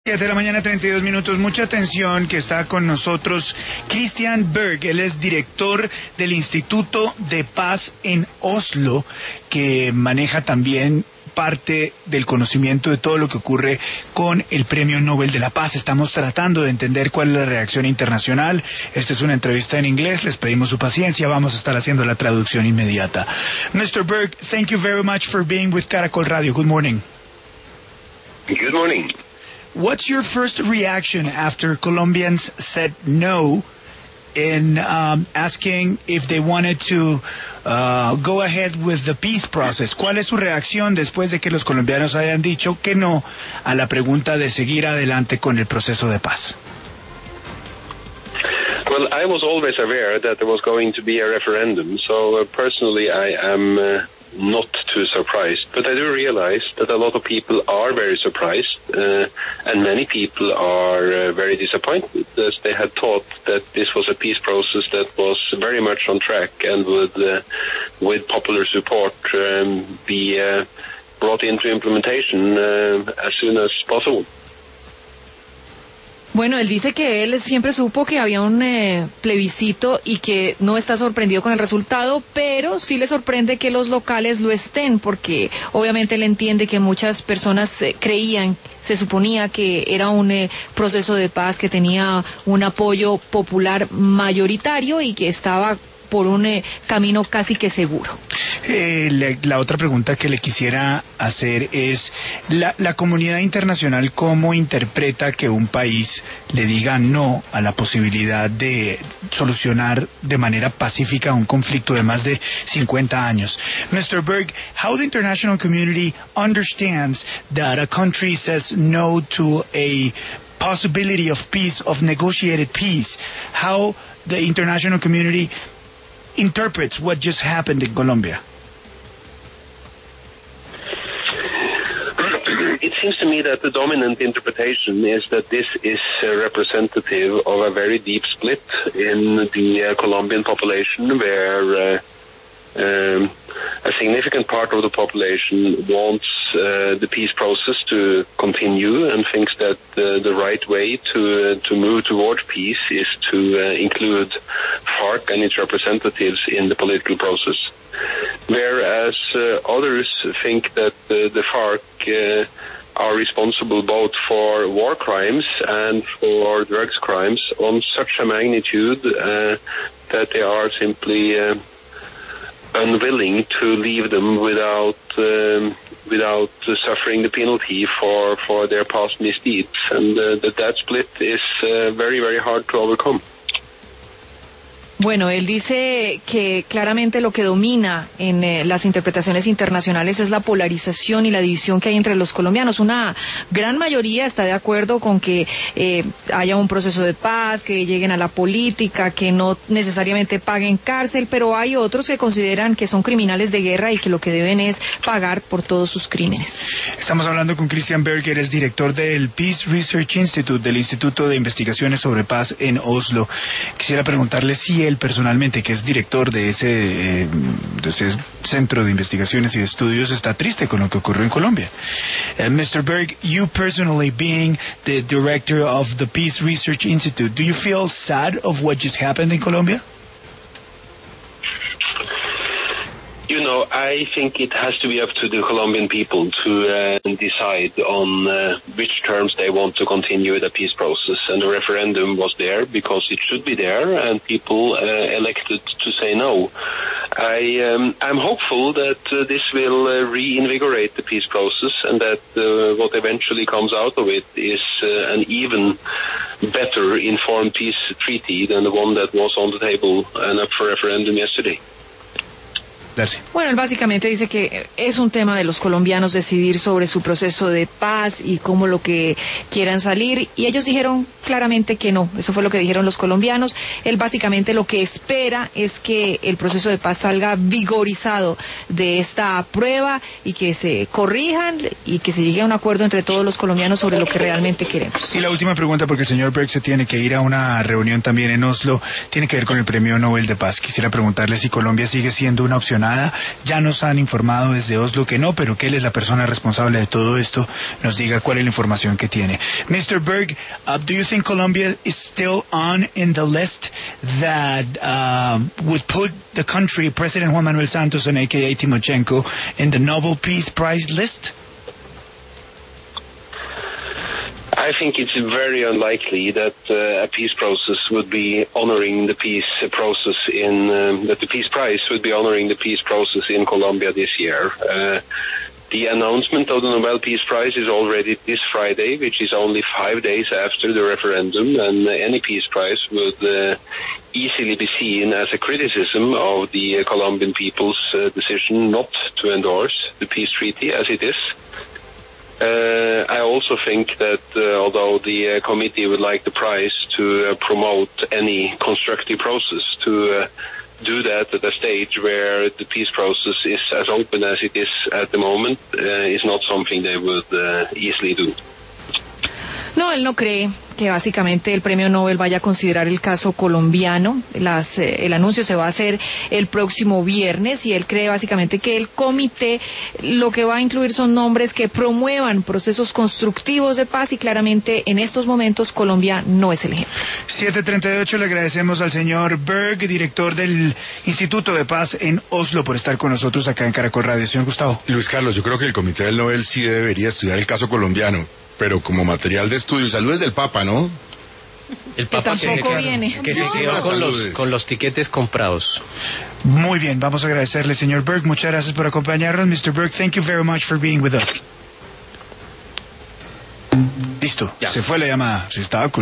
7 de la mañana, 32 minutos. Mucha atención que está con nosotros Christian Berg. Él es director del Instituto de Paz en Oslo, que maneja también parte del conocimiento de todo lo que ocurre con el Premio Nobel de la Paz. Estamos tratando de entender cuál es la reacción internacional. Esta es una entrevista en inglés. Les pedimos su paciencia. Vamos a estar haciendo la traducción inmediata. Mr. Berg, thank you very much for being with Caracol Radio. Good morning. Good morning. What's your first reaction after Colombians said no in asking if they wanted to go ahead with the peace process? ¿Cuál es su reacción después de que los colombianos hayan dicho que no a la pregunta de seguir adelante con el proceso de paz? Well, I was always aware that there was going to be a referendum, so personally I am not too surprised. But I do realize that a lot of people are very surprised, and many people are very disappointed, as they had thought that this was a peace process that was very much on track and would, with popular support, be brought into implementation as soon as possible. Bueno, él dice que él siempre supo que había un plebiscito y que no está sorprendido con el resultado, pero sí le sorprende que los locales lo estén, porque obviamente él entiende que muchas personas creían, se suponía que era un proceso de paz que tenía un apoyo popular mayoritario y que estaba por un camino casi que seguro. La otra pregunta que le quisiera hacer es, la comunidad internacional, ¿cómo interpreta que un país le diga no a la posibilidad de solucionar de manera pacífica un conflicto de más de 50 años? Mr. Berg, how the international community understands that a country says no to a possibility of peace, of negotiated peace, how the international community interprets what just happened in Colombia? It seems to me that the dominant interpretation is that this is representative of a very deep split in the Colombian population, where a significant part of the population wants the peace process to continue and thinks that the right way to move towards peace is to include FARC and its representatives in the political process, whereas others think that the FARC are responsible both for war crimes and for drugs crimes on such a magnitude that they are simply unwilling to leave them without suffering the penalty for their past misdeeds, and that split is very, very hard to overcome. Bueno, él dice que claramente lo que domina en las interpretaciones internacionales es la polarización y la división que hay entre los colombianos. Una gran mayoría está de acuerdo con que haya un proceso de paz, que lleguen a la política, que no necesariamente paguen cárcel, pero hay otros que consideran que son criminales de guerra y que lo que deben es pagar por todos sus crímenes. Estamos hablando con Christian Berg, eres director del Peace Research Institute, del Instituto de Investigaciones sobre Paz en Oslo. Quisiera preguntarle si él personalmente, que es director de ese centro de investigaciones y de estudios, está triste con lo que ocurrió en Colombia. Mr. Berg, you personally being the director of the Peace Research Institute, do you feel sad of what just happened in Colombia? You know, I think it has to be up to the Colombian people to decide on which terms they want to continue the peace process. And the referendum was there because it should be there, and people elected to say no. I'm hopeful that this will reinvigorate the peace process, and that what eventually comes out of it is an even better informed peace treaty than the one that was on the table and up for referendum yesterday. Bueno, él básicamente dice que es un tema de los colombianos decidir sobre su proceso de paz y cómo lo que quieran salir, y ellos dijeron claramente que no. Eso fue lo que dijeron los colombianos. Él básicamente lo que espera es que el proceso de paz salga vigorizado de esta prueba y que se corrijan y que se llegue a un acuerdo entre todos los colombianos sobre lo que realmente queremos. Y la última pregunta, porque el señor Berg se tiene que ir a una reunión también en Oslo, tiene que ver con el Premio Nobel de Paz. Quisiera preguntarle si Colombia sigue siendo una opción nada. Ya nos han informado desde Oslo que no, pero que él es la persona responsable de todo esto, nos diga cuál es la información que tiene. Mr. Berg, do you think Colombia is still on in the list that would put the country, President Juan Manuel Santos and aka Timochenko, in the Nobel Peace Prize list? I think it's very unlikely that a peace process would be honoring the peace process that the peace prize would be honoring the peace process in Colombia this year. The announcement of the Nobel Peace Prize is already this Friday, which is only 5 days after the referendum, and any peace prize would easily be seen as a criticism of the Colombian people's decision not to endorse the peace treaty as it is. I also think that although the committee would like the prize to promote any constructive process, to do that at a stage where the peace process is as open as it is at the moment, is not something they would easily do. No, él no cree que básicamente el premio Nobel vaya a considerar el caso colombiano. El anuncio se va a hacer el próximo viernes y él cree básicamente que el comité lo que va a incluir son nombres que promuevan procesos constructivos de paz y claramente en estos momentos Colombia no es el ejemplo. 7:38, le agradecemos al señor Berg, director del Instituto de Paz en Oslo, por estar con nosotros acá en Caracol Radio. Señor Gustavo. Luis Carlos, yo creo que el comité del Nobel sí debería estudiar el caso colombiano, pero como material de estudio. Saludos del Papa, ¿no? El Papa que tampoco viene. Que se quedó con los tiquetes comprados. Muy bien, vamos a agradecerle, señor Berg. Muchas gracias por acompañarnos. Mr. Berg, thank you very much for being with us. Listo, se fue la llamada. Se estaba